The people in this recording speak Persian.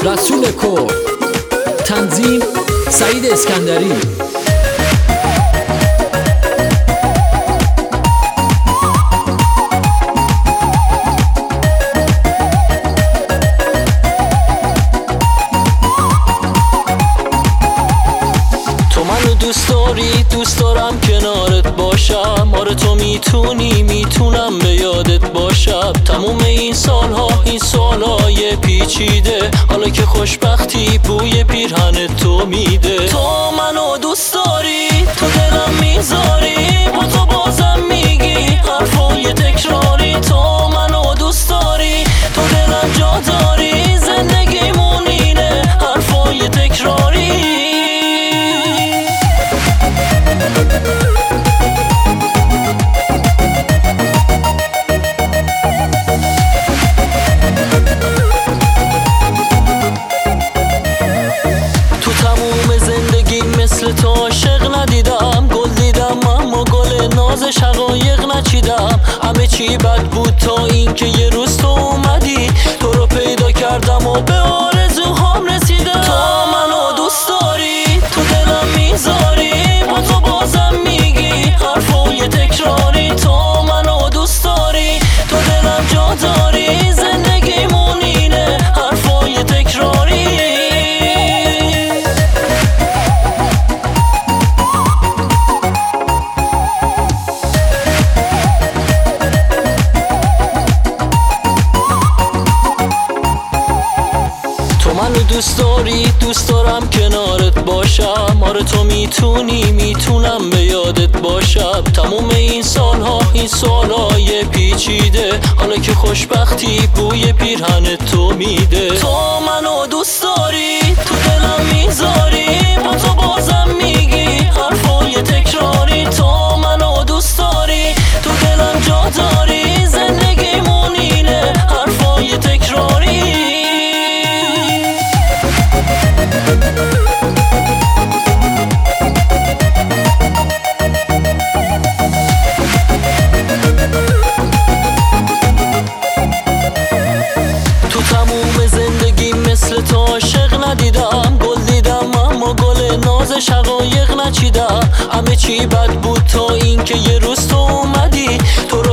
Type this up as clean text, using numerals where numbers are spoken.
رسول کور، تنظیم سعید اسکندری. دوست داری، دوست دارم کنارت باشم. آره تو میتونی، میتونم به یادت باشم. تموم این سالهای پیچیده، حالا که خوشبختی بوی پیرهن تو میده. تو منو دوست داری، تو دلم میذاری، با تو بازم میگی حرفای تکراری. تو منو دوست داری، تو دلم جا داری، زندگیمون اینه حرفای تکراری. تو تموم زندگی مثل تو عاشق ندیدم. گل دیدم اما گل نازش حقایق نچیدم. همه چی بد بود تا اینکه یه روز تو اومدی. تو رو پیدا کردم و به آرزوهام رسیدم. تو منو دوست داری، تو دلم میذاری، با تو بازم میگی حرفای تکراری. تو منو دوست داری، تو دلم جا داری، زندگیمون اینه حرفای تکراری. تو منو دوست داری، دوست دارم کنارت باشم. آره تو میتونی، میتونم به یادت باشم. تموم این سالهای پیچیده، حالا که خوشبختی بوی پیرهن تو میده. تو منو دوست داری، تو دلم میذاری، با تو بازم میگی حرفای تکراری. تو منو دوست داری، تو دلم جا داری، زندگیمون اینه حرفای تکراری. تو تموم زندگی مثل تو عاشق ندیدم. گل دیدم اما گل نازش حقایق نچیدم. همه چی بد بود تا اینکه یه روز تو اومدی. تو